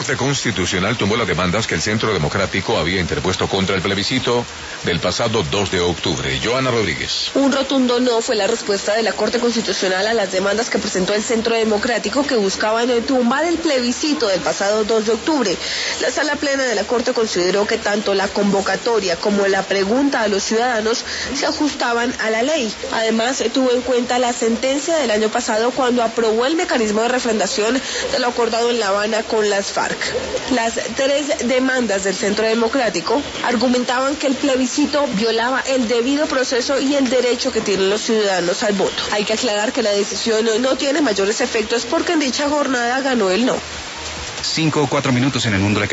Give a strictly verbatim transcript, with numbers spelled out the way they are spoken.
Corte Constitucional tumbó las demandas que el Centro Democrático había interpuesto contra el plebiscito del pasado dos de octubre. Joana Rodríguez. Un rotundo no fue la respuesta de la Corte Constitucional a las demandas que presentó el Centro Democrático, que buscaban tumbar el plebiscito del pasado dos de octubre. La Sala Plena de la Corte consideró que tanto la convocatoria como la pregunta a los ciudadanos se ajustaban a la ley. Además, tuvo en cuenta la sentencia del año pasado cuando aprobó el mecanismo de refrendación de lo acordado en La Habana con las FARC. Las tres demandas del Centro Democrático argumentaban que el plebiscito violaba el debido proceso y el derecho que tienen los ciudadanos al voto. Hay que aclarar que la decisión no tiene mayores efectos porque en dicha jornada ganó el no. Cinco o cuatro minutos en el mundo de la